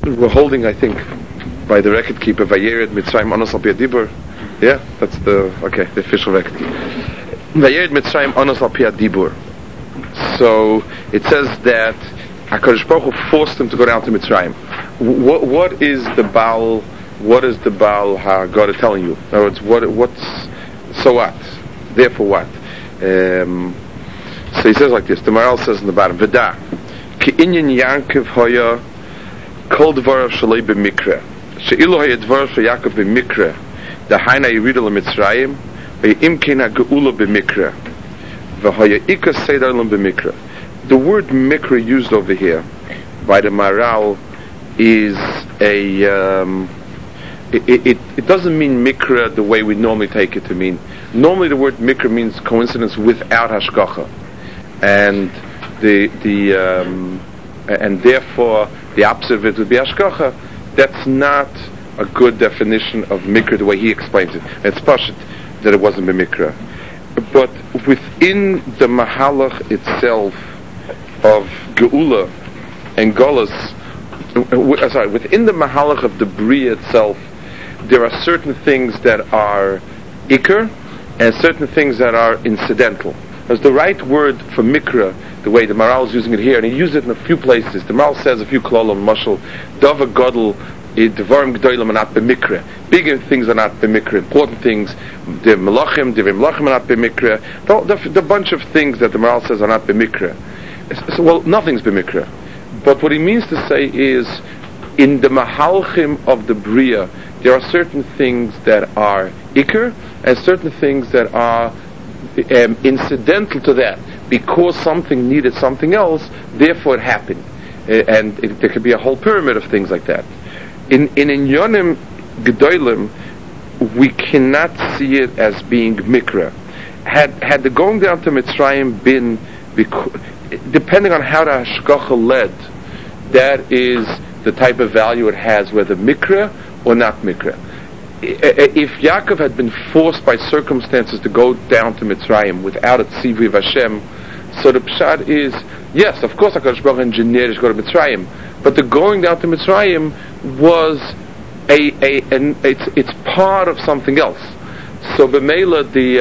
we're holding, I think, by the record keeper, Vayered Mitzrayim Anos Al Pi Dibur. Yeah, that's the official record keeper. Vayered Mitzrayim Anos Al Pi Dibur. So it says that HaKadosh Baruch Hu forced him to go down to Mitzrayim. What is the Baal HaGodah telling you? In other words, so what? Therefore what? So he says like this. The Maharal says in the bottom, V'da ki inyan Yankov hoya kol dvarav shalei b'mikra she'ilu hoya dvarav shel Yaakov b'mikra dahaina yirida l'Mitzrayim ve'im kein ha'geula b'mikra v'hoya ika seder l'im b'mikra. The word mikra used over here by the Maharal is it doesn't mean mikra the way we normally take it to mean. Normally the word mikra means coincidence without hashgacha, and and therefore the opposite of it would be hashgacha. That's not a good definition of mikra the way he explains it. It's pashut that it wasn't b'mikra, but within the mahalach itself of geula and golus, within the mahalach of the bria itself, there are certain things that are ikr and certain things that are incidental. As the right word for mikra, the way the Maharal is using it here, and he used it in a few places. The Maharal says a few klolim, mashal, dava godel, devarim gdolim are not b'mikra. Bigger things are not b'mikra. Important things, the melachim are not b'mikra. The bunch of things that the Maharal says are not b'mikra. So, well, nothing's b'mikra. But what he means to say is, in the mahalchim of the bria, there are certain things that are ikr and certain things that are incidental to that, because something needed something else, therefore it happened. And there could be a whole pyramid of things like that. In Inyonim Gedolim, we cannot see it as being mikra. Had the going down to Mitzrayim been, depending on how the hashgacha led, that is the type of value it has, whether mikra or not mikra. If Yaakov had been forced by circumstances to go down to Mitzrayim without a tzivui of Hashem, so the pshat is, yes, of course HaKadosh Baruch Hu engineered to go to Mitzrayim, but the going down to Mitzrayim was it's part of something else. So b'meila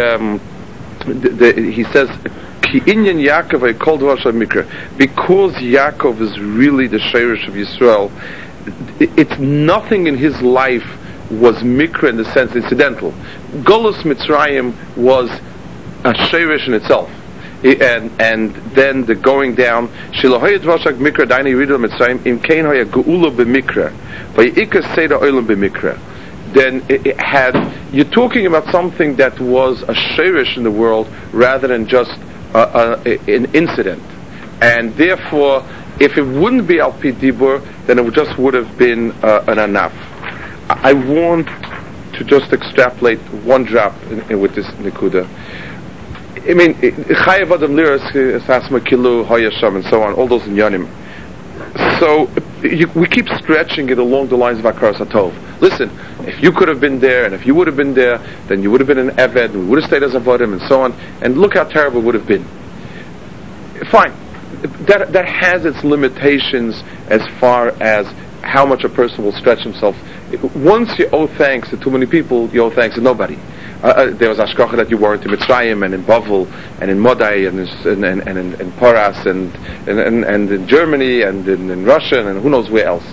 he says, Ki inyan Yaakov kol dvar shel mikra, because Yaakov is really the sheirish of Yisrael. It's nothing in his life was mikra in the sense incidental. Golus Mitzrayim was a sheirish in itself, and then the going down. Shilohoyet v'ashak mikra daini yiridah Mitzrayim im kein hoya geula b'mikra v'yikar seda olam b'mikra. Then you're talking about something that was a sheirish in the world rather than just an incident, and therefore, if it wouldn't be al pi dibur, then it just would have been an anaf. I want to just extrapolate one drop with this nikuda. I mean, chayav adam liras asma kilu hayasham and so on, all those inyanim. So we keep stretching it along the lines of Hakaras HaTov. Listen, if you could have been there, and if you would have been there, then you would have been an Eved, and we would have stayed as Avodim, and so on. And look how terrible it would have been. Fine, that has its limitations as far as how much a person will stretch himself. Once you owe thanks to too many people, you owe thanks to nobody. There was Ashkacha that you weren't in Mitzrayim and in Bavel and in Modai and in Paras and in Germany and in Russia and who knows where else.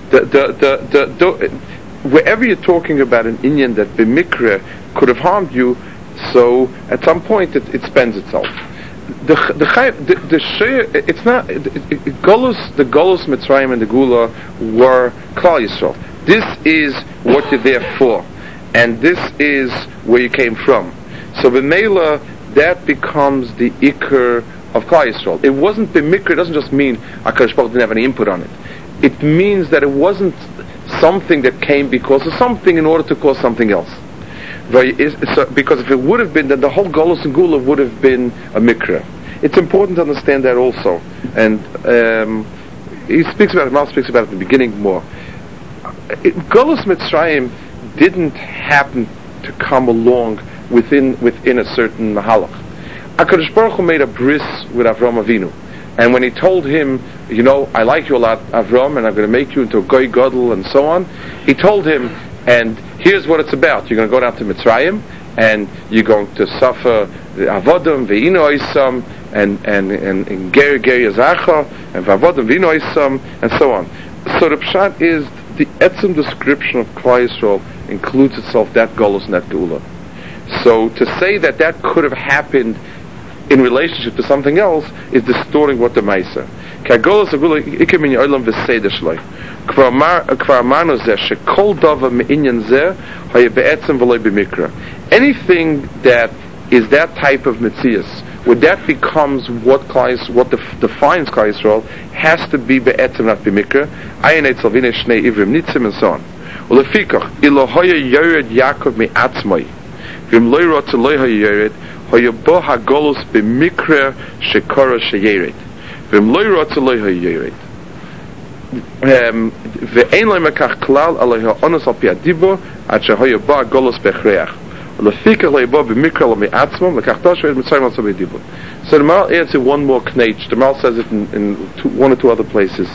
Wherever you're talking about an Inyan that b'mikra could have harmed you, so at some point it spends itself. The Golus Mitzrayim and the Gula were Klal Yisrael. This is what you're there for, and this is where you came from. So b'meila, that becomes the ikr of Klal Yisrael. It wasn't b'mikra. It doesn't just mean HaKadosh Baruch Hu didn't have any input on it. It means that it wasn't something that came because of something in order to cause something else. Because if it would have been, then the whole Golus and Gula would have been a mikra. It's important to understand that also. And he speaks about it, Mal speaks about it in the beginning more. Golus Mitzrayim didn't happen to come along within a certain mahalach. HaKadosh Baruch Hu made a bris with Avraham Avinu. And when he told him, I like you a lot, Avram, and I'm going to make you into a goy gadol and so on, he told him, and here's what it's about. You're going to go down to Mitzrayim, and you're going to suffer avodim ve'ino isam, and ger yazacha, and v'avodim ve'ino isam, and so on. So the pshat is, the etzem description of Klal Yisrael includes itself that golus and that geula. So to say that could have happened in relationship to something else is distorting what the Maisa. Kagolus agula ikim in olam v'seder shloi. Kvar amanu zeh shekol dava me'inyan zeh haya be'etzem v'loi b'mikra. Anything that is that type of mitzias, where that becomes what defines Klal Yisrael, has to be be'etzem, not b'mikra. Ayin etzel v'nei shnei ivrim nitzim and so on. Ulefikach ilo haya yored Yaakov me'atzmoi v'im loi rotze loi haya yored haya bo hagolus b'mikra shekora sheyered v'im loi rotze loi haya yored ve'ein loi mekach klal aloi ha'onos al pi adibo ad shehaya bo hagolus b'chreach ulefikach loi bo b'mikra lo me'atzmom lekach tosh ve'ed mitzrayim al so b'dibo. So the Maral adds in one more knetch. The Maral says it in one or two other places.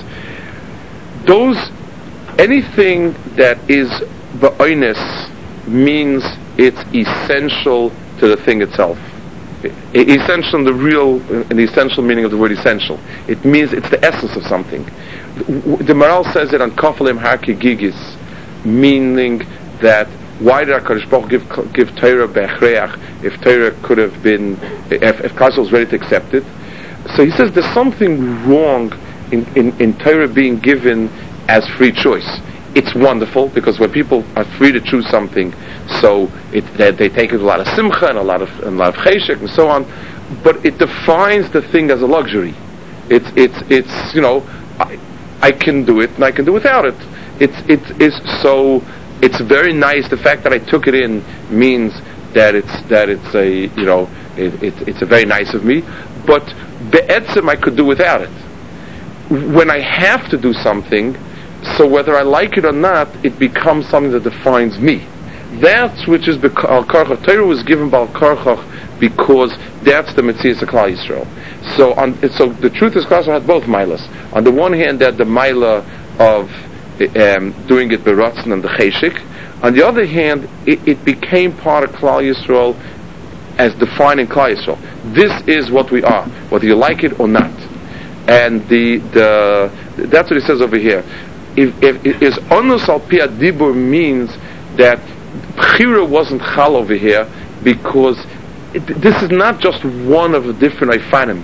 Anything that is ba'oines means it's essential to the thing itself. Essential in the essential meaning of the word essential. It means it's the essence of something. The Maral says it on Kofalim Haki Gigis, meaning that why did HaKadosh Baruch give Torah be'achreach if Torah could have been, if Klal was ready to accept it? So he says there's something wrong in Torah being given as free choice. It's wonderful because when people are free to choose something, so they take it with a lot of simcha and a lot of cheshek and so on. But it defines the thing as a luxury. It's I can do it and I can do without it. It's very nice. The fact that I took it in means that it's a very nice of me. But be'etzem I could do without it. When I have to do something, so whether I like it or not, it becomes something that defines me. That's which is Al Karchach. Torah was given by Al Karchach because that's the Metzias of Klal Yisrael. So the truth is, Klal Yisrael had both milas. On the one hand, they had the mila of doing it beratzon and the cheshik. On the other hand, it became part of Klal Yisrael as defining Klal Yisrael. This is what we are, whether you like it or not. And that's what he says over here. If onus al pi adibur means that Bechira wasn't chal over here because this is not just one of the different ifanim.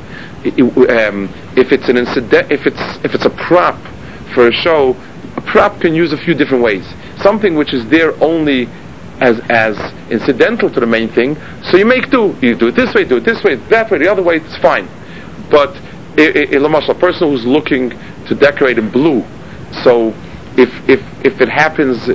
If it's an incident, if it's a prop for a show, a prop can use a few different ways. Something which is there only as incidental to the main thing. So you make do. You do it this way, that way, the other way. It's fine. But a person who's looking to decorate in blue. So if it happens,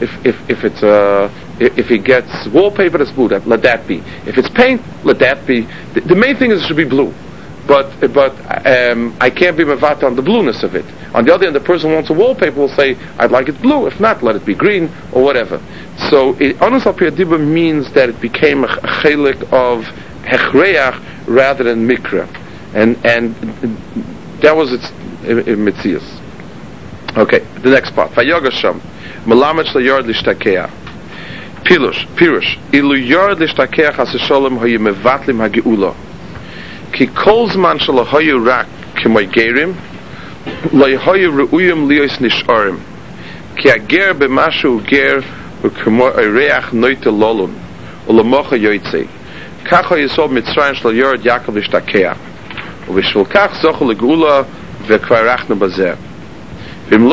if he gets wallpaper that's blue, let that be. If it's paint, let that be. The main thing is it should be blue. But I can't be mevat on the blueness of it. On the other hand, the person who wants a wallpaper will say, I'd like it blue. If not, let it be green or whatever. So Onus al pi adibur means that it became a chelik of hechreach rather than mikra, and that was its mitzias. Okay, the next part. Vayogasham, Melamed shel yard lishtakeach. Pirush. Ilu yard lishtakeach hasesholem hoye mevatlim hageula. Ki kol zman shel hoye rak k'moy gerim, lo hoye reuyim lios nisharim. Ki ager b'mashu ger u'k'moy oreach noite lolun, u'lemocha yoytzei. Kach hoye yisod mitzrayim shel yard Yaakov lishtakeach. U'v'shvil kach zochu legeula v'kvarachnu bazeh. So the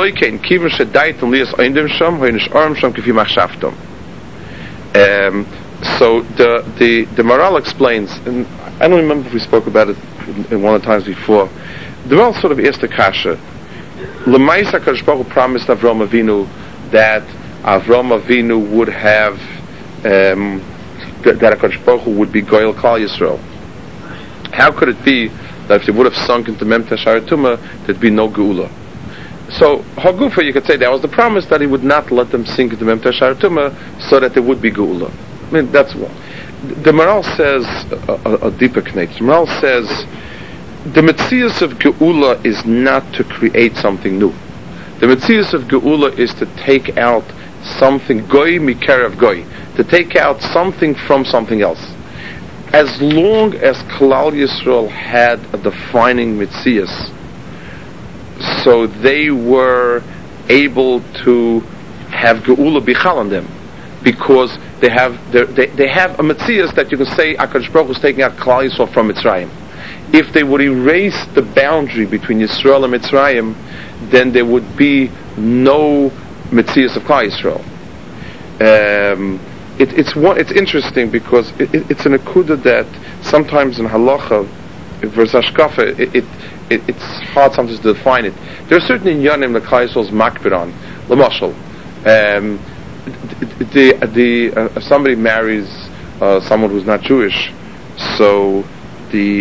Maral explains, and I don't remember if we spoke about it in one of the times before. The Maral sort of asked the kasha. L'maisa HaKadosh Baruch Hu promised Avram Avinu that Avram Avinu would have that HaKadosh Baruch Hu would be Goyal Klal Yisrael. How could it be that if he would have sunk into Mem Teshar Tumah, there'd be no Geula? So, Hagufa, you could say that was the promise that he would not let them sink into Mem Teshar Tumah so that there would be Geula. I mean, that's one. The Maral says a deeper connection. The Maral says the Metzius of Geula is not to create something new. The Metzius of Geula is to take out something, goy mikerev goy, to take out something from something else. As long as Klal Yisrael had a defining Metzius, so they were able to have Geula bichal on them, because they have a Metzius that you can say HaKadosh Baruch Hu is taking out Klal Yisrael from Mitzrayim. If they would erase the boundary between Yisrael and Mitzrayim, then there would be no Metzius of Klal Yisrael. It's interesting because it's an akuda that sometimes in halacha versus hashkafa it's hard sometimes to define it. There are certain inyanim that Klal Yisrael is makbid on. L'mashal, somebody marries someone who's not Jewish, so the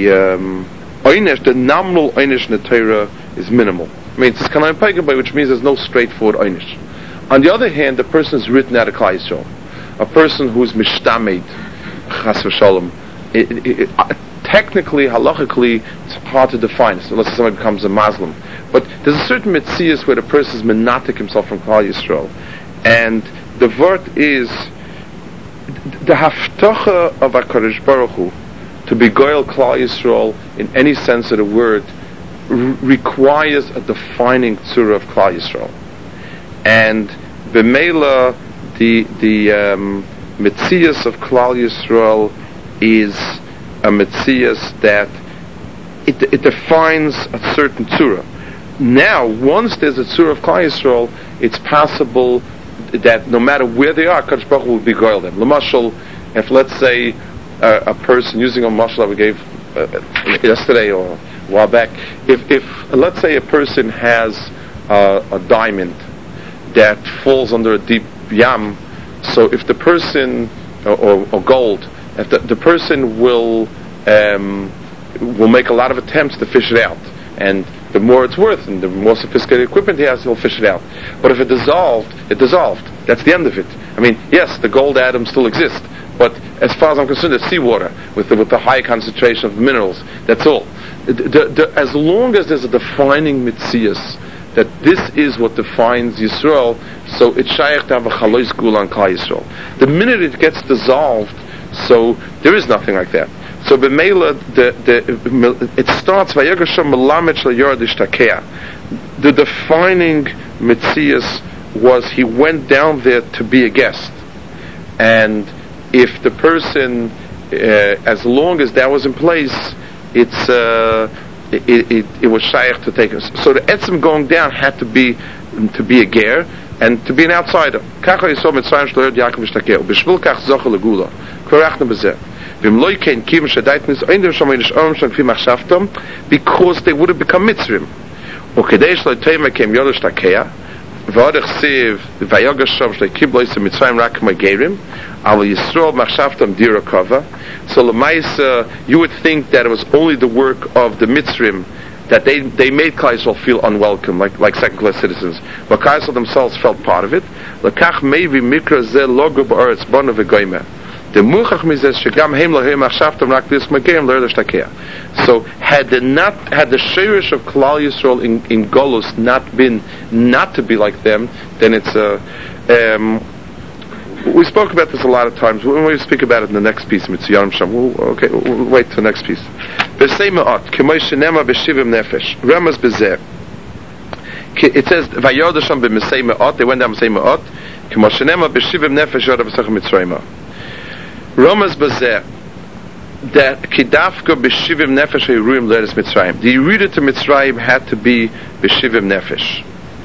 nominal einish in the Torah is minimal. I mean, it's kanai peigabai, which means there's no straightforward einish. On the other hand, the person is written out of Klal Yisrael. A person who's mishtamed, chas v'shalom, technically, halachically, it's hard to define, unless somebody becomes a Muslim. But there's a certain metzius where the person is menatik himself from Klal Yisrael. And the word is, the haftacha of HaKadosh Baruch Hu, to be goyal Klal Yisrael in any sense of the word, requires a defining tzura of Klal Yisrael. And b'meila, the metzius of Klal Yisrael is a metzius that it defines a certain tzura. Now, once there's a tzura of Klal Yisrael, it's possible that no matter where they are, Kadosh Baruch Hu will be goyal them. L'mashal, if let's say a person, using a mashal that we gave yesterday or a while back, if let's say a person has a diamond that falls under a deep yam, so if the person or gold, if the person will make a lot of attempts to fish it out, and the more it's worth and the more sophisticated equipment he has, he'll fish it out. But if it dissolved. That's the end of it. I mean, yes, the gold atoms still exist, but as far as I'm concerned, it's seawater with the high concentration of minerals. That's all. As long as there's a defining metzius that this is what defines Yisrael, so it's shaykh to have a chalois gula on Klal Yisrael. The minute it gets dissolved, so there is nothing like that. So b'meila, it starts vayagasham melamed shel yorad ishtakea. The defining metzius was he went down there to be a guest, and if the person, as long as that was in place, it was shaykh to take us. So the etzim going down had to be a ger and to be an outsider. Kacha yisod mitzrayim shel yorad Yaakov ishtakea ubishvil kach zocha legula korachna bezeh. Because they would have become Mitzrim. So Lamaisa, you would think that it was only the work of the Mitzrim that they made Klal Yisrael feel unwelcome, like second-class citizens. But Klal Yisrael themselves felt part of it. The Muchach mizes shegam heim lahim achshavtam rak this magerim le'er l'shtakea. So had the shirish of Klal Yisrael in Golus not to be like them, then it's we spoke about this a lot of times. When we speak about it in the next piece, Mitziyanim Sham, we'll wait till the next piece. B'sei ma'at k'moy shenema b'shivim nefesh remas b'zeh. It says vayoda sham b'mesei ma'at. They went down b'sei ma'at k'moy shenema b'shivim nefesh yoda b'sachem Mitzrayim. Ramas Bazeh, that Kidafka B'Shivim Nefesh Yeruim Leres Mitzrayim. The Yerida to Mitzrayim had to be B'Shivim Nefesh.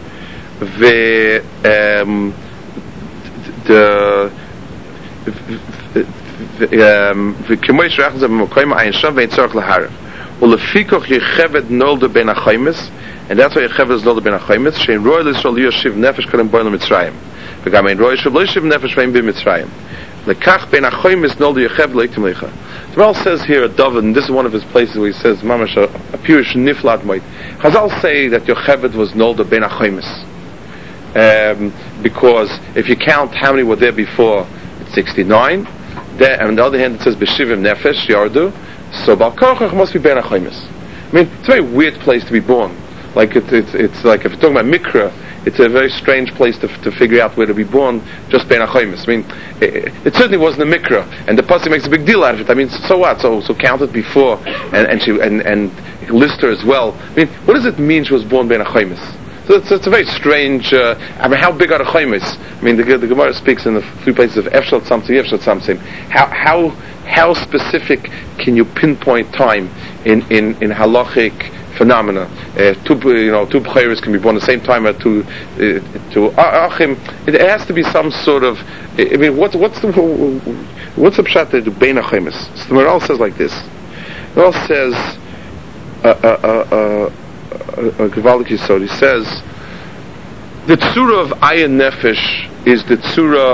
V'Kemoish Rachzah B'Mokoyim Ayin Shav V'Yitzorach L'Harav. U'Lefikoch Yecheved Nolda Ben Achaymes, and that's why Yecheved is Nolda Ben Achaymes. Shein Roy L'Yisrael Yoshiv Nefesh Kadem Boil Mitzrayim. V'Gamein Roy Yisrael L'Yishiv Nefesh V'Yim B'Mitzrayim. Lekach ben achoyim is nol yechev leitim lecha. The Ral says here, David, and this is one of his places where he says, Mamash, a purish niflat moit. Chazal say that Yocheved was nol ben achoyim. Because if you count how many were there before, it's 69. There, and on the other hand, it says b'shivim nefesh yardu. So Bal Kochach must be ben achoyim. I mean, it's a very weird place to be born. Like it's like if you're talking about Mikra, it's a very strange place to figure out where to be born, just Bein HaChomis. I mean, it certainly wasn't a Mikra, and the Pasuk makes a big deal out of it. I mean, so what? So count it before, and list her as well. I mean, what does it mean she was born Bein HaChomis? So it's a very strange. I mean, how big are the Chomis? I mean, the Gemara speaks in the three places of Efshal Tzamtzim, Efshal Tzamtzim. How specific can you pinpoint time in halachic phenomena? Two b'chayros can be born at the same time, or two achim. It has to be some sort of. I mean, what's the pshat that do Bein HaChomis? So the Maral says like this. The Maral says a Gevaldik Yisod. He says the tzura of ayin nefesh is the tzura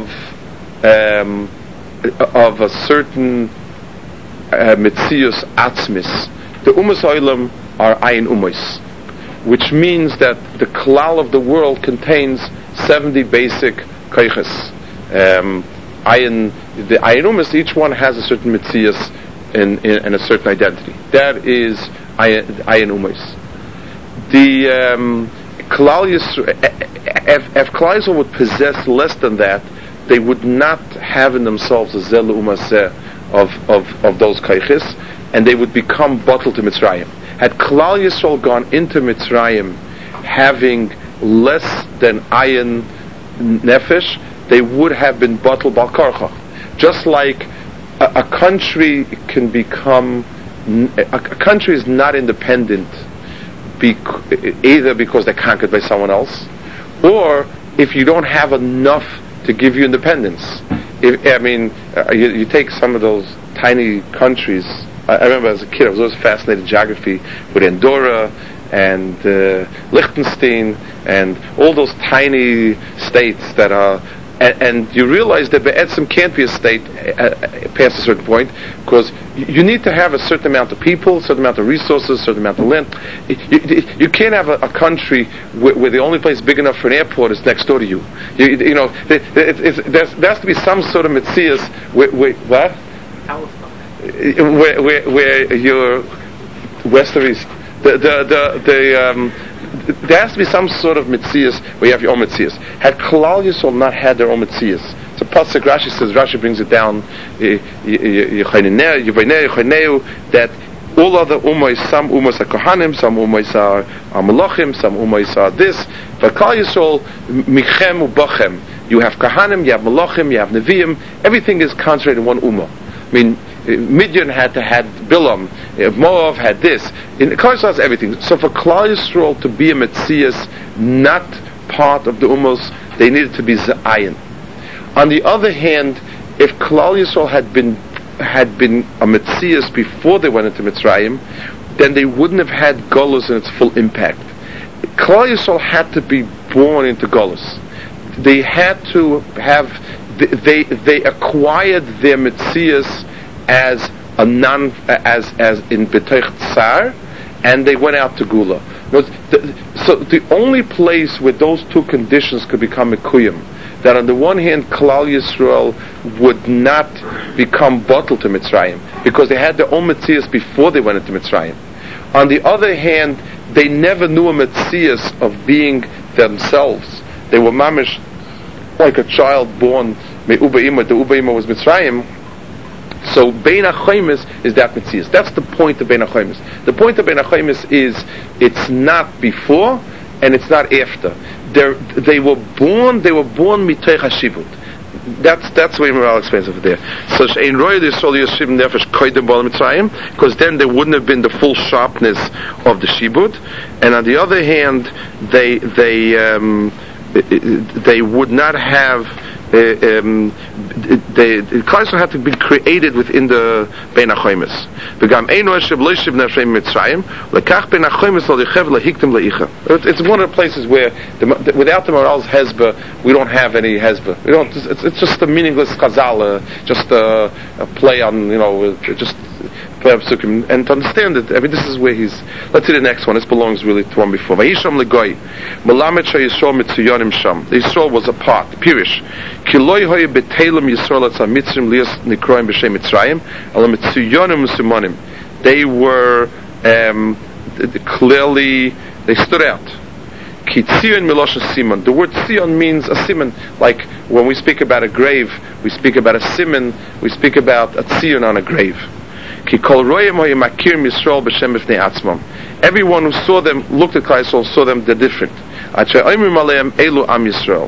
of a certain mitzius atzmis. The umas oilam are ayin umas, which means that the klal of the world contains 70 basic koiches. The ayin umas, each one has a certain mitzius and a certain identity. That is ayin umas. The Klal Yisrael, if Klal Yisrael would possess less than that, they would not have in themselves a zel umaseh of those kaiches, and they would become bottled to Mitzrayim. Had Klal Yisrael gone into Mitzrayim having less than ayin nefesh, they would have been bottled bal karcha. Just like a country can become, a country is not independent either because they're conquered by someone else, or if you don't have enough to give you independence. You take some of those tiny countries. I remember as a kid I was always fascinated in geography with Andorra and Liechtenstein and all those tiny states that are, and you realize that Be'etzim can't be a state past a certain point, because you need to have a certain amount of people, a certain amount of resources, a certain amount of land. You can't have a country where the only place big enough for an airport is next door to you. There has to be some sort of metzias where you're west or east. There has to be some sort of mitzias where you have your own mitzias. Had Klal Yisrael not had their own mitzias, so Pasuk Rashi says, Rashi brings it down, that all other ummos, some ummos are kohanim, some ummos are malachim, some ummos are this, but Klal Yisrael michem ubachem. You have kohanim, you have malachim, you have neviim. Everything is concentrated in one ummah. I mean, Midian had Bilam, Moab had this. In Klal Yisrael has everything. So for Klal Yisrael to be a Metzias, not part of the Ummos, they needed to be Zayin. On the other hand, if Klal Yisrael had been a Metzias before they went into Mitzrayim, then they wouldn't have had Golus in its full impact. Klal Yisrael had to be born into Golus. They had to have, they acquired their Metzias as in B'teich Tsar, and they went out to Gula. So the only place where those two conditions could become Mekuyim, that on the one hand Klal Yisrael would not become bottled to Mitzrayim, because they had their own Metzias before they went into Mitzrayim. On the other hand, they never knew a Metzias of being themselves. They were mamish like a child born Me'uba Ima. The Uba Ima was Mitzrayim. So Bein HaChomis is that Metzias. That's the point of Bein HaChomis. The point of Bein HaChomis is it's not before and it's not after. They were born mitoich hashivut. That's the way Maral explains over there. So she'ein roya d'Yisrael yishivim nefesh koydem b'al Mitzrayim, because then there wouldn't have been the full sharpness of the shibud. And on the other hand, they would not have. The Klal Yisrael had to be created within the Bein HaChomis. It's one of the places where without the Moral's Hezbollah, we don't have any Hezbollah. It's just a meaningless chazal, just a play on, just play on psukim. And to understand it, this is where he's. Let's see the next one. This belongs really to one before. Vayisham legoy, melamed sheyisrael mitzuyonim sham. The Yisrael was apart. Pirish. They were clearly they stood out. Ki tzion miloshen siman. The word tzion means a siman. Like when we speak about a grave, we speak about a siman, we speak about a tzion on a grave. Ki kol royim hoye makir Yisrael b'shem b'fnei atzmam. Everyone who saw them, looked at Klal Yisrael, saw them, they're different. Atzay oimrim aleim elu am Yisrael.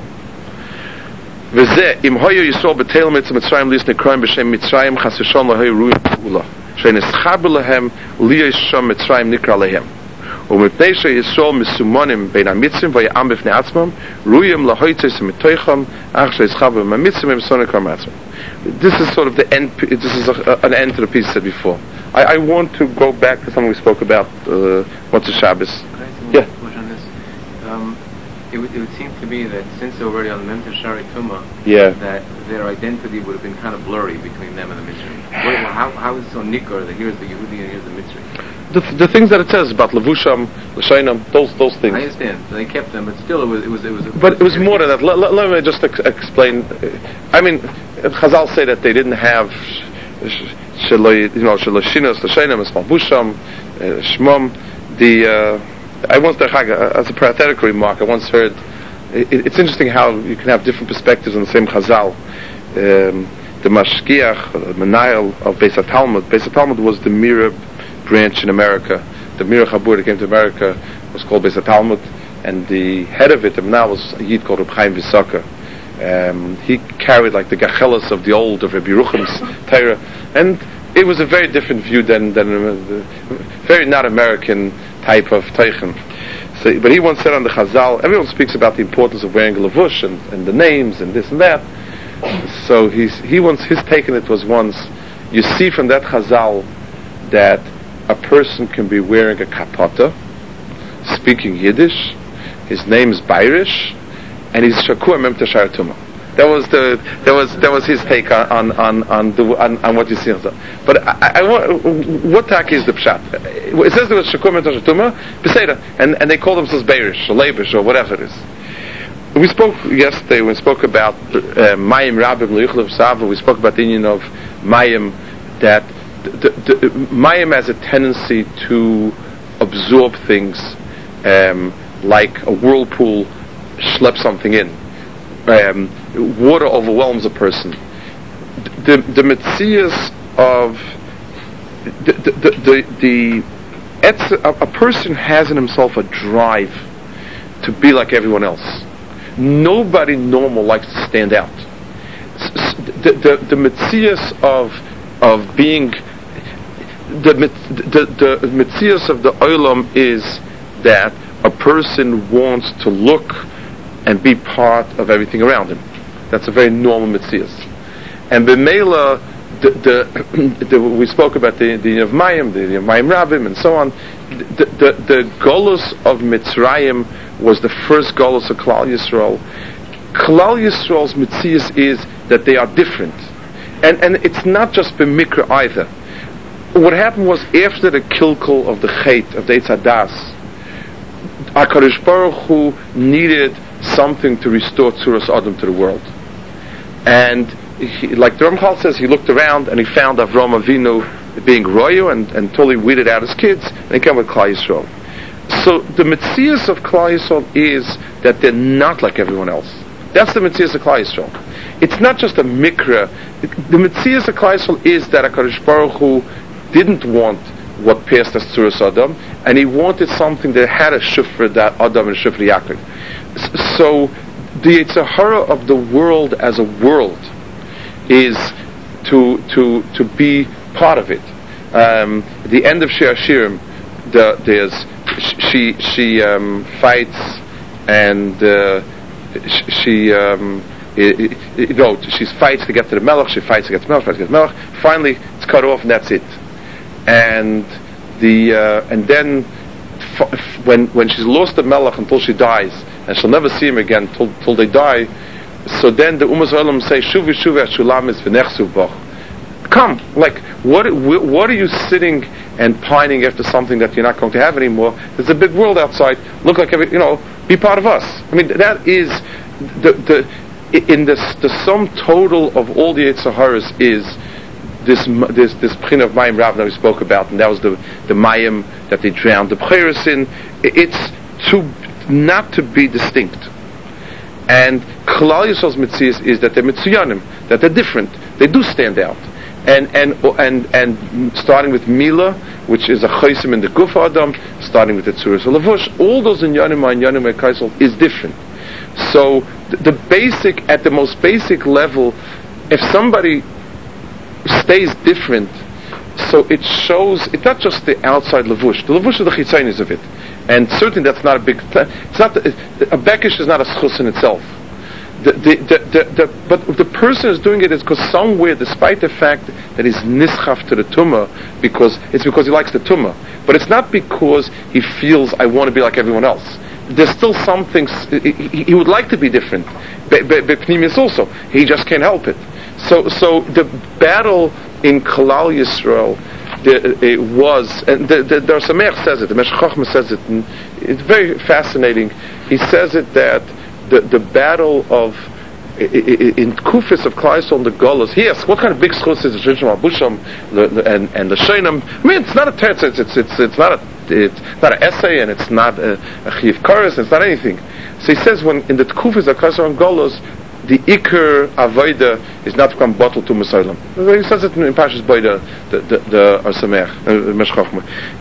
V'zeh im hoye Yisrael b'teil mitzrayim lis nekroim b'shem Mitzrayim chas v'shon lahoy ruim t'ula. Shein eschaber lehem liyos shom Mitzrayim nikra lehem. ומפני שישראל מסומנים בין המצרים ויעם בפני עצמם ראויים להויצס מתוכם אך שיסחבו מהמצרים הם שונא כרם עצמם. This is sort of the end. This is an end to the piece I said before. I want to go back to something we spoke about what's the Shabbos. Yeah. Push on this. It would seem to me that since they're already on the Memter Shari Tumah, that their identity would have been kind of blurry between them and the Mitzri. How is it so nikar that here's the Yehudi and here's the Mitzri? The things that it says about Levusham, L'Shainam, those things. I understand. So they kept them, but still it was. But it was more than that. Let me just explain. I mean, Chazal say that they didn't have Shaloshinos, L'Shainam, Levusham, Shmom. I once, as a parenthetical remark, I once heard. It's interesting how you can have different perspectives on the same Chazal. The Mashgiach, the Menayel of Beis HaTalmud. Beis HaTalmud was the Mirab branch in America. The Mirach Habur that came to America was called Beis HaTalmud, and the head of it now was a Yid called Reb Chaim Visaka. He carried like the Gachelas of the old of Rabbi Yerucham's Torah, and it was a very different view than very not American type of Teichen. So, but he once said on the Chazal, everyone speaks about the importance of wearing a levush and the names and this and that. So he once, his take on it was once, you see from that Chazal that a person can be wearing a kapota, speaking Yiddish, his name is Bayrish, and he's Shakur Memter Shari Tumah. That was his take on what you see. But I want, what tak is the pshat? It says there was Shakur Memter Shari Tumah, Beseda, and they call themselves Bayrish or Leibish or whatever it is. We spoke yesterday. We spoke about Mayim Rabim L'Yichlev Sava. We spoke about the union of Mayim, that the Mayim has a tendency to absorb things, like a whirlpool schleps something in. Water overwhelms a person. The metzias of a person has in himself a drive to be like everyone else. Nobody normal likes to stand out. The metzias of being the metzias of the olam is that a person wants to look and be part of everything around him. That's a very normal metzias. And b'meila, we spoke about the of Mayim, the Mayim Rabim, and so on. The golus of Mitzrayim was the first golus of Klal Yisrael. Klal Yisrael's metzias is that they are different, and it's not just b'mikra either. What happened was after the kilkul of the Chet of the Eitz Hadas, HaKadosh Baruch Hu needed something to restore Tzuras Adam to the world. And like the Ramchal says, he looked around and he found Avram Avinu being royu and totally weeded out his kids, and he came with Klal Yisrael. So the metzias of Klal Yisrael is that they're not like everyone else. That's the metzias of Klal Yisrael. It's not just a mikra. The metzias of Klal Yisrael is that HaKadosh Baruch Hu didn't want what passed as Tzuras Adam, and he wanted something that had a shufra that Adam and shufra Yaakov. So the Yetzer Hara of the world as a world is to be part of it. The end of Shir Hashirim, she fights and she fights to get to the Melech. She fights to get to the Melech. Finally, it's cut off, and that's it. And then when she's lost the Melech until she dies, and she'll never see him again till they die. So then the Ummah Olam say, "Shuvi shuvi Shulam is v'nechsu bach." Come, like what are you sitting and pining after something that you're not going to have anymore? There's a big world outside. Look like be part of us. I mean, that is the sum total of all the Yetzer Haras is this prin of Mayim Rav that we spoke about, and that was the Mayim that they drowned the Bcheres in. It's not to be distinct. And Klal Yisrael's Metzias is that they're Mitzuyanim, that they're different. They do stand out. And starting with Mila, which is a Chaysim in the Guf Adam, starting with the Tzuras Lavush, all those in Yanim Kaisel is different. So the basic, at the most basic level, if somebody stays different, so it shows, it's not just the outside Lavush. The Lavush is the Chitzainis of it. And certainly that's not a big, it's not, a Bekish is not a schus in itself. But the person is doing it is because somewhere, despite the fact that he's nischaf to the tumah, it's because he likes the tumah. But it's not because he feels, I want to be like everyone else. There's still something, he would like to be different. Pnimius also. He just can't help it. So the battle in Klal Yisrael, it was, and the Sameach says it, the Meshech Chochmah says it, and it's very fascinating. He says it that the battle of in Kufis of Klal Yisrael and the Golos. He asks, what kind of big schus is the Shishim Abusham and the Shainim? I mean, it's not a teretz. It's not an essay, and it's not a Chiv Koros. It's not anything. So he says, when in the Kufis of Klal Yisrael and Golos, the Iker Avodah is not to become bottled to Musaylam. He says it in Parshas Boida, the Sameach, Meshech Chochmah.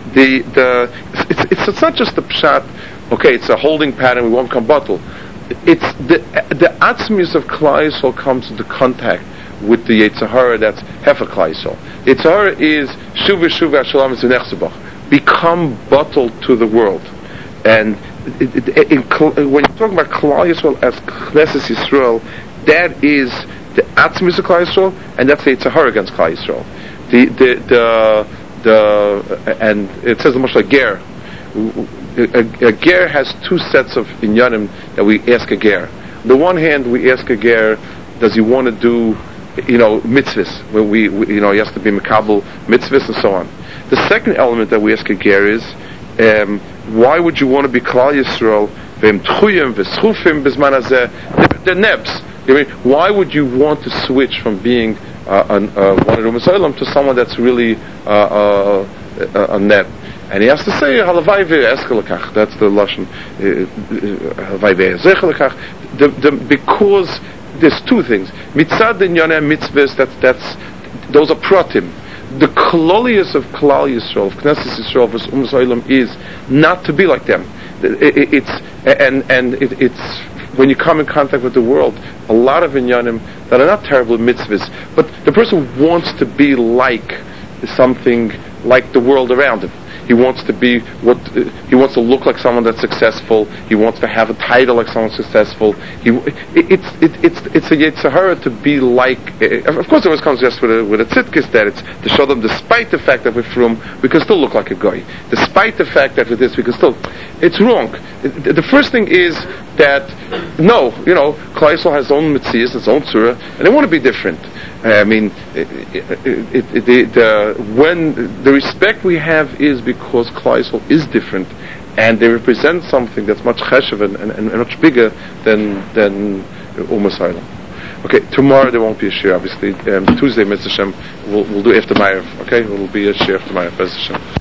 It's not just the pshat. Okay, it's a holding pattern. We won't become bottled. It's the atzmius of Klal Yisrael comes into contact with the Yetzer Hara. That's Hefer Klal Yisrael. Yetzer Hara is shuv Shalom Zunechzebach. Become bottled to the world, and when you're talking about Klal Yisrael as Knesset Yisrael, that is the atzmius of Klal Yisrael, and that's the Yetzer Hara against Klal Yisrael. And it says the Moshe Ger. A ger has two sets of inyanim that we ask a ger. On the one hand, we ask a ger, does he want to do, mitzvahs, where he has to be mekabel mitzvahs and so on. The second element that we ask a ger is, why would you want to be Klal Yisrael? They're nebs. Why would you want to switch from being one of the to someone that's really a neb? And he has to say, that's the lashon. Because there's two things. Mitzad and Yonah mitzvahs, that's those are pratim. The kololius of Klal Yisrael, of Knesset Yisrael versus Olam is not to be like them. It's when you come in contact with the world, a lot of inyanim that are not terrible mitzvahs, but the person wants to be like something like the world around him. He wants to be he wants to look like someone that's successful. He wants to have a title like someone successful. It's a Yetzer Hara to be like. Of course, it always comes just with a tzidkis that it's to show them, despite the fact that we're from, we can still look like a guy. Despite the fact that with this, we can still. It's wrong. The first thing is that Klal Yisrael has its own mitzias, its own tzura, and they want to be different. When the respect we have is because Klal Yisrael is different, and they represent something that's much cheshev and much bigger than Umas Haylam. Okay, tomorrow there won't be a share, obviously. Tuesday, Mitzvah Hashem, we'll do after Ma'ariv. Okay, it will be a share after Ma'ariv, Mitzvah Hashem.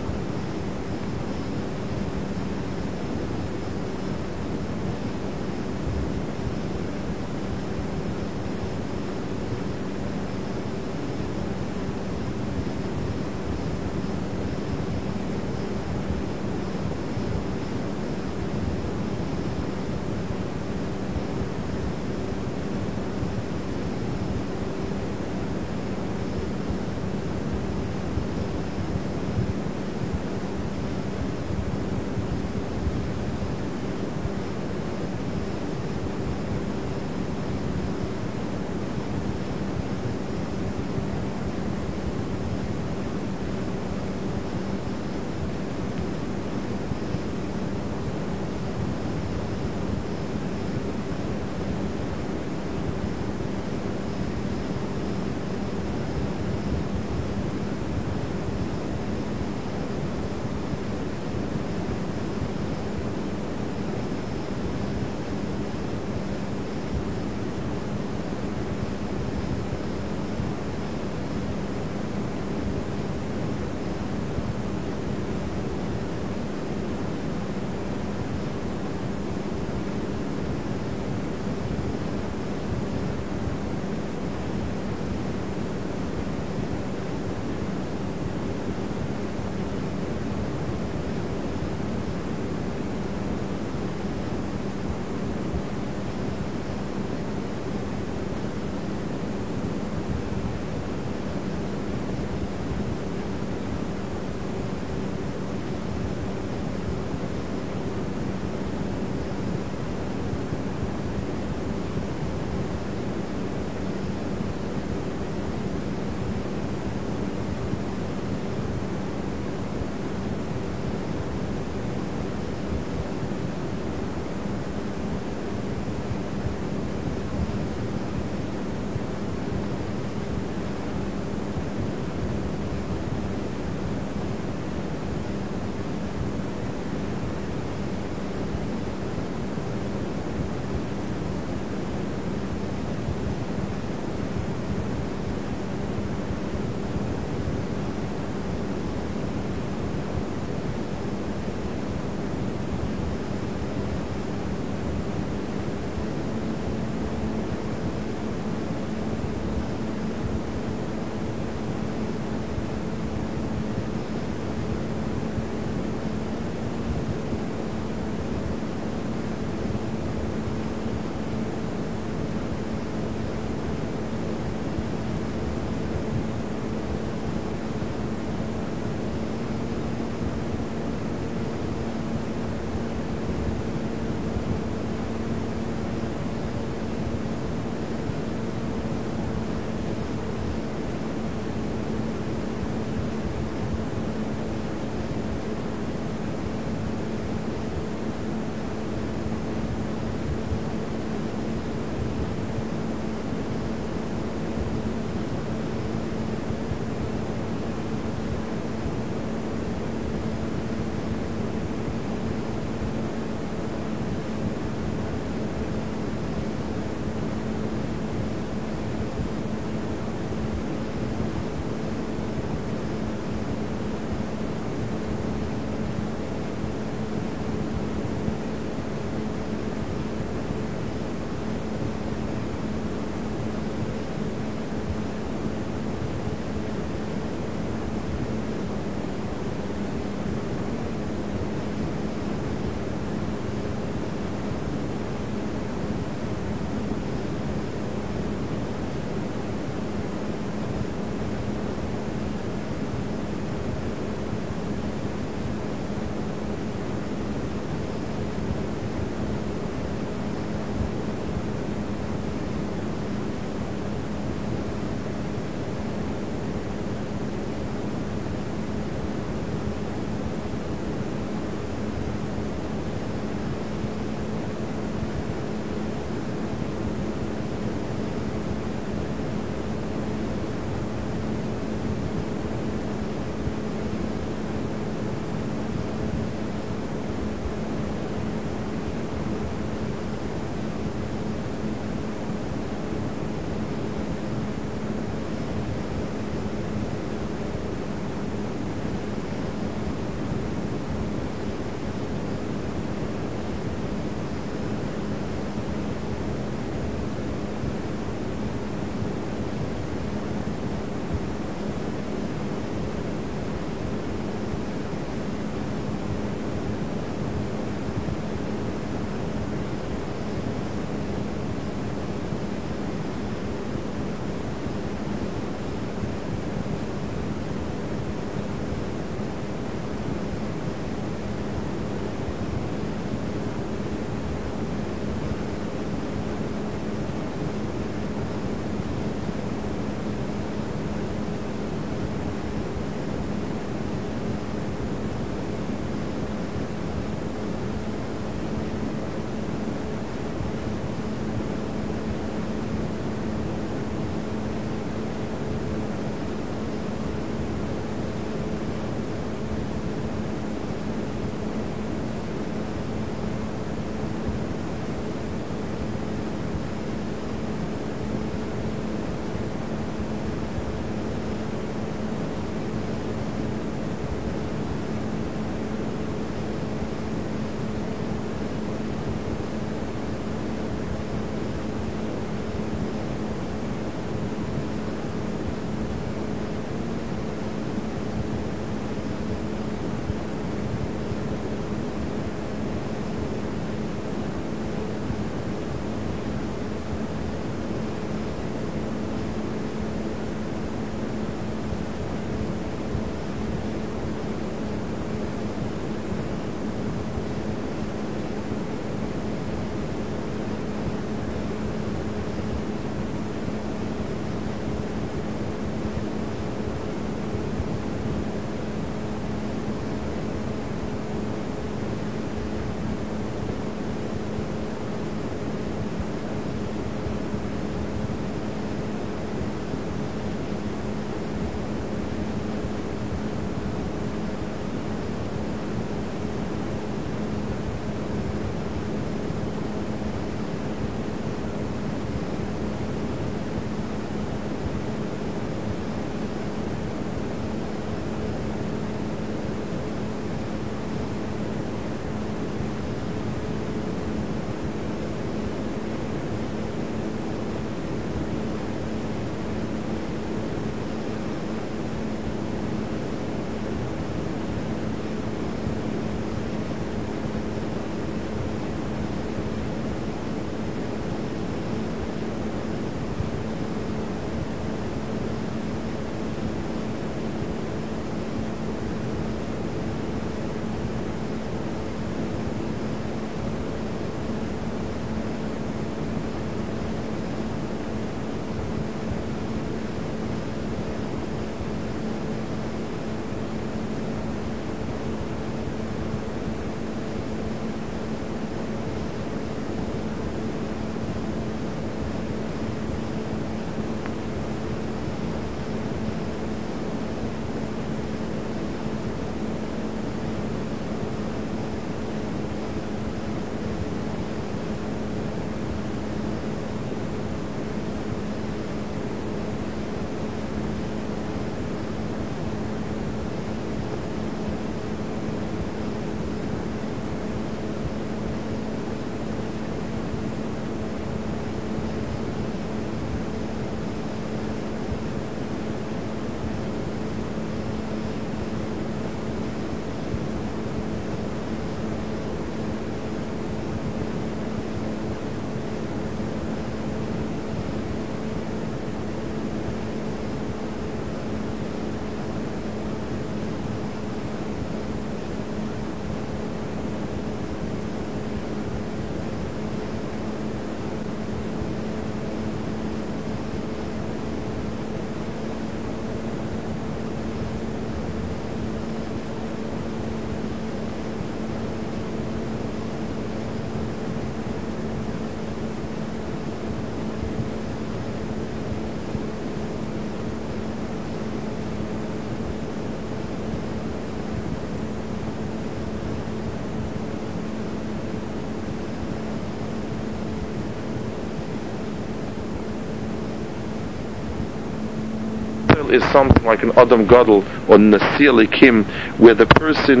itself is something like an Adam Gadol or Nasir Likim, where the person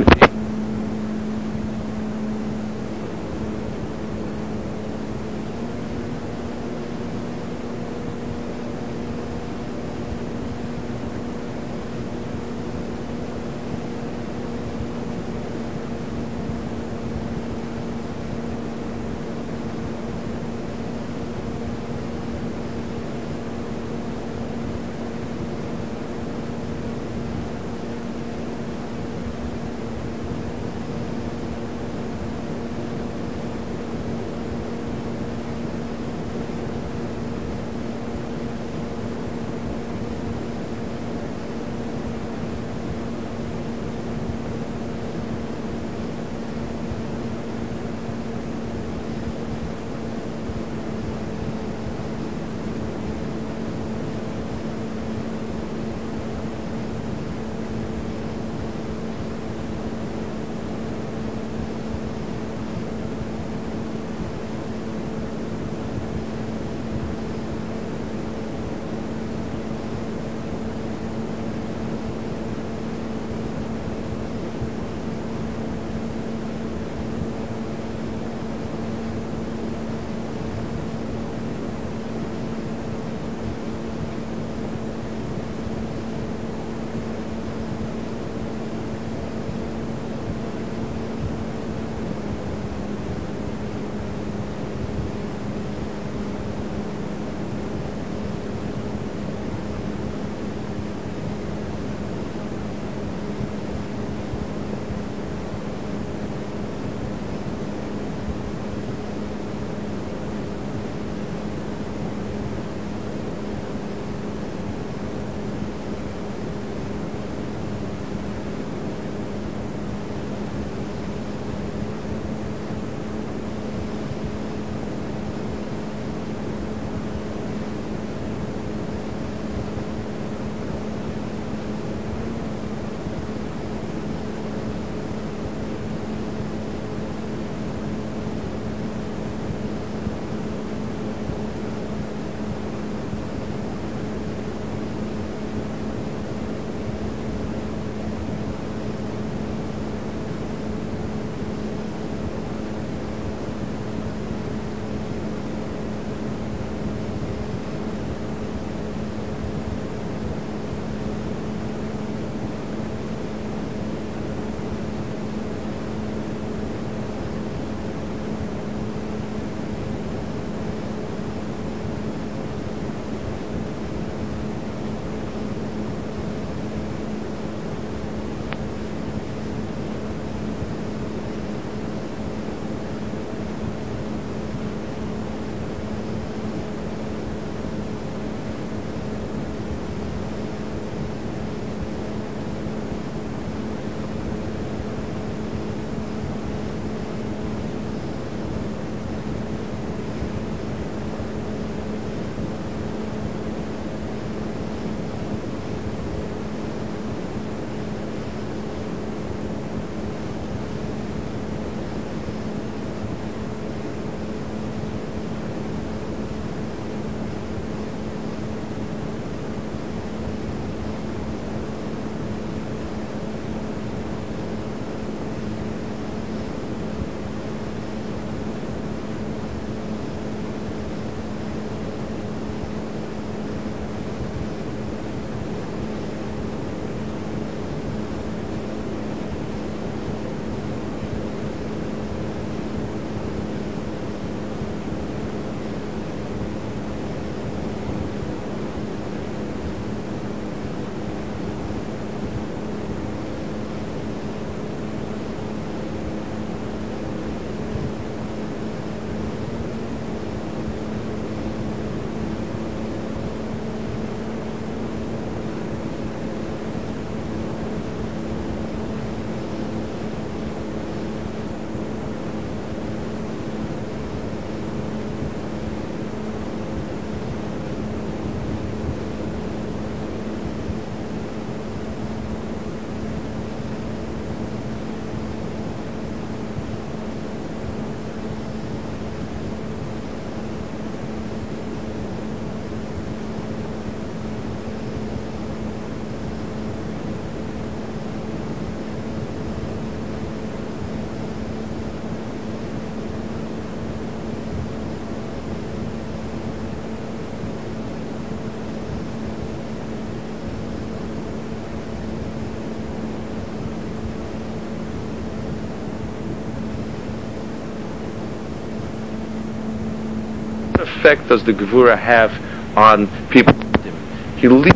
effect does the Gevura have on people? He leads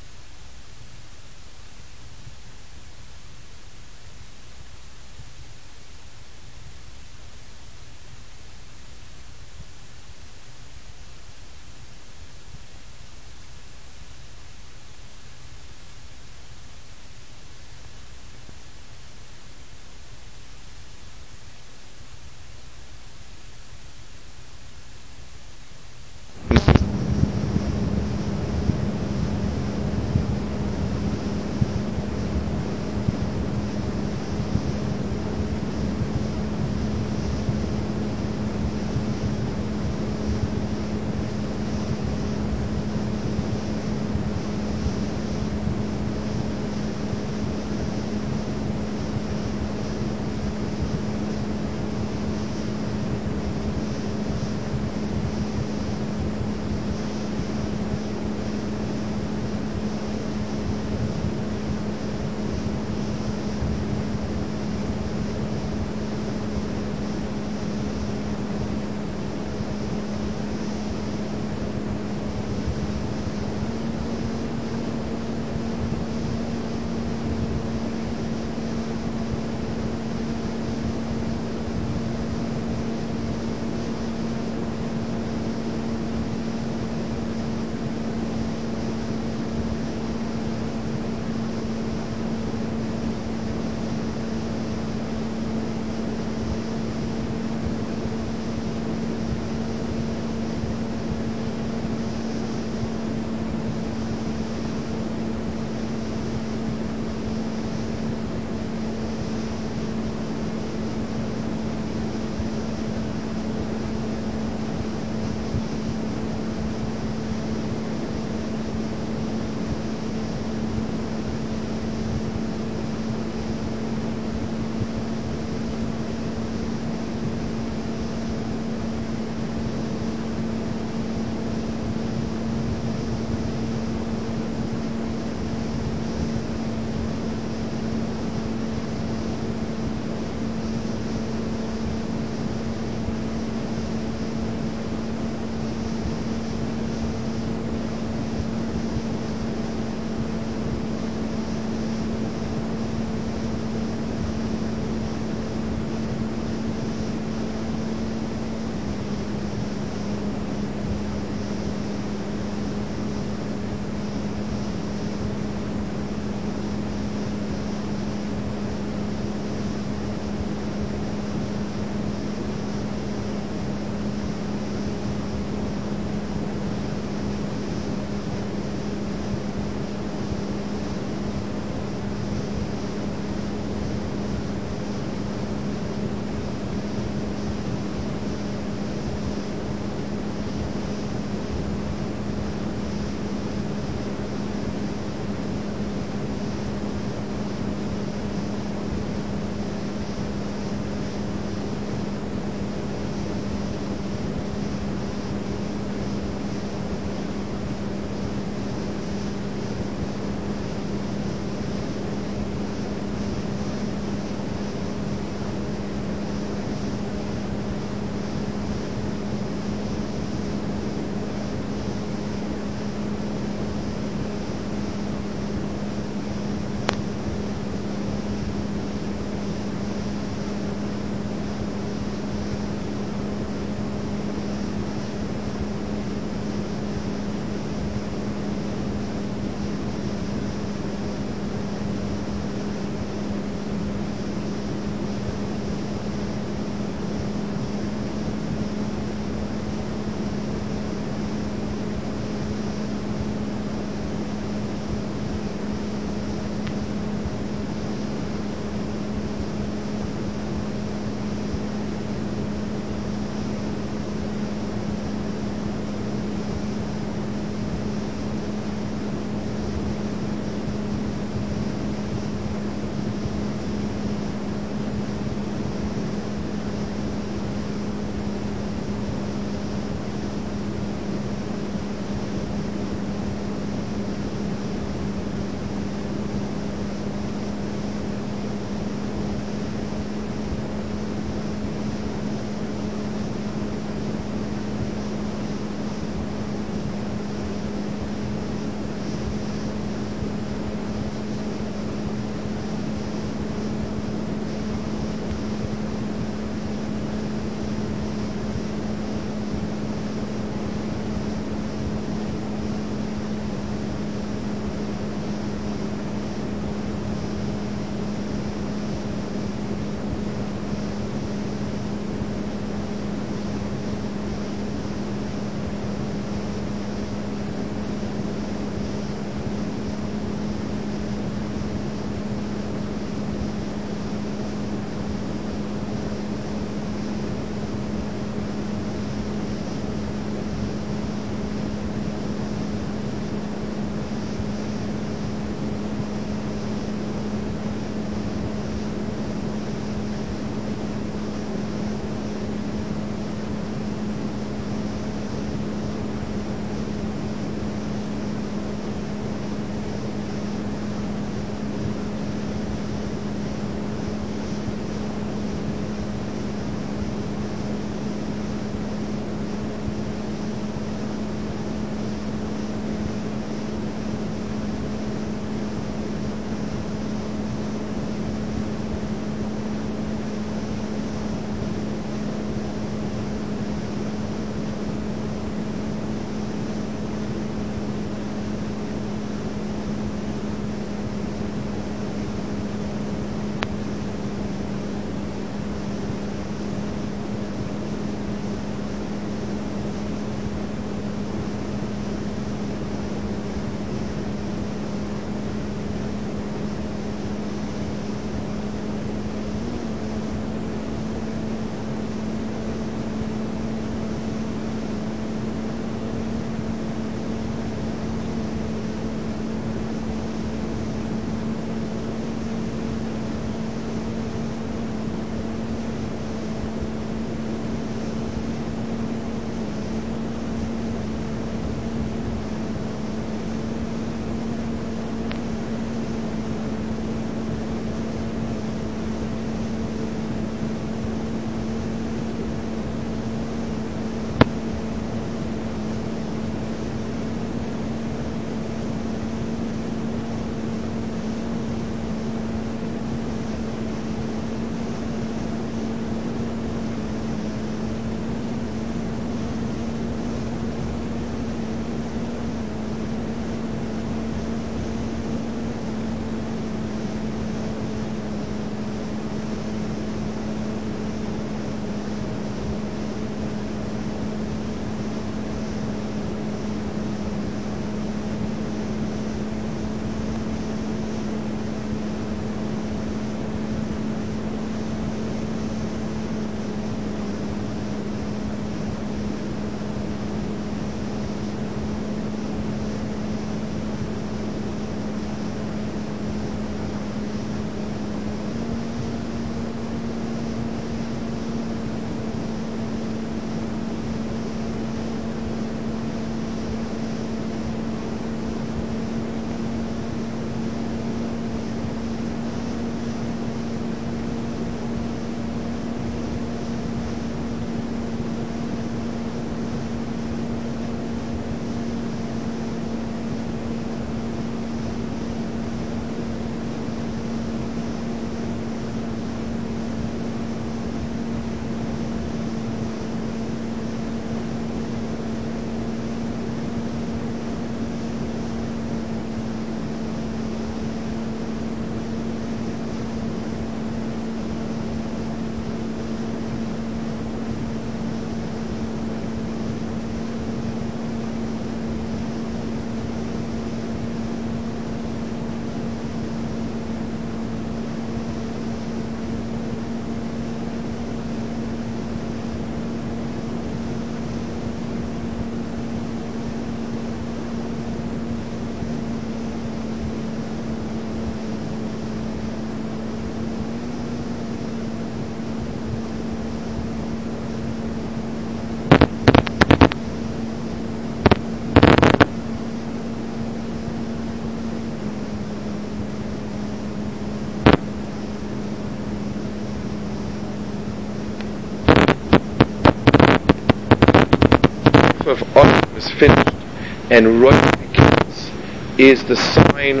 tkufa of Adam is finished and Roiv begins is the sign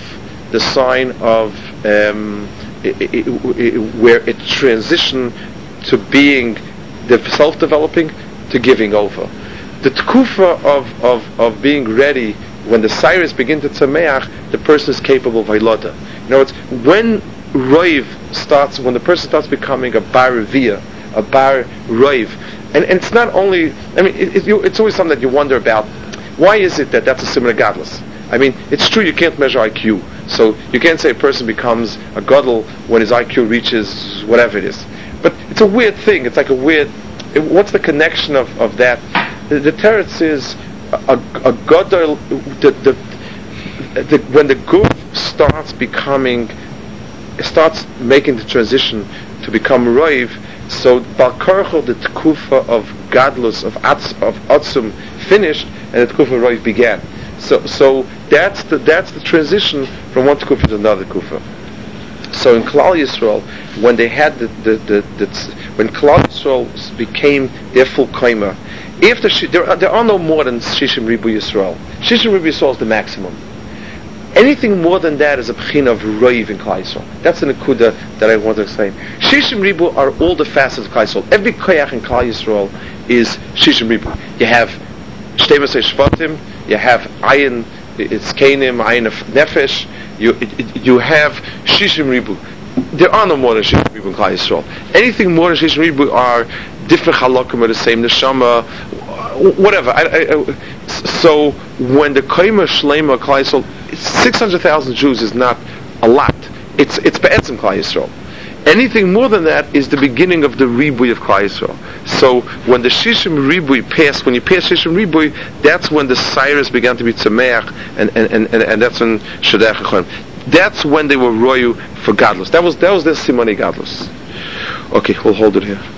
of where it transitions to being self-developing to giving over. The tkufa of being ready, when the cyrus begin to tzameach, the person is capable of Hailada. In other words, when the person starts becoming a bar revia, a bar roiv, and it's not only, it's always something that you wonder about. Why is it that that's a similar gadlus? It's true you can't measure IQ, so you can't say a person becomes a gadol when his IQ reaches whatever it is. But it's a weird thing. It's like a weird. What's the connection of that? The teretz is a gadol. When the guf starts making the transition to become roiv, so Bal Korcho, the tkufa of gadlus of atzum finished, and the tkufa of roiv began. So that's the transition from one tkufa to another tkufa. So in Klal Yisrael, when they had when Klal Yisrael became their full kaima, after there are no more than Shishim Ribu Yisrael. Shishim Ribu Yisrael is the maximum. Anything more than that is a b'china of roiv in Klal Yisrael. That's the nekuda that I want to explain. Shishim Ribu are all the facets of Klal Yisrael. Every koyach in Klal Yisrael is Shishim Ribu. You have Shtevasei Shvatim, you have Ayin, it's Kainim, Ayin of Nefesh, you have Shishim Ribu. There are no more than Shishim Ribu in Klal Yisrael. Anything more than Shishim Ribu are different halakim or the same neshama, whatever. So when the Kaima Shlema Klal Yisrael, 600,000 Jews is not a lot. It's Be'etzim Klal Yisrael. Anything more than that is the beginning of the Ribui of Klal Yisrael. So when the Shishim Ribui passed, when you pass Shishim Ribui, that's when the Cyrus began to be Tzameach, and that's when Shadech Echon. That's when they were royu for Gadlus. That was their Simoni Gadlus. Okay, we'll hold it here.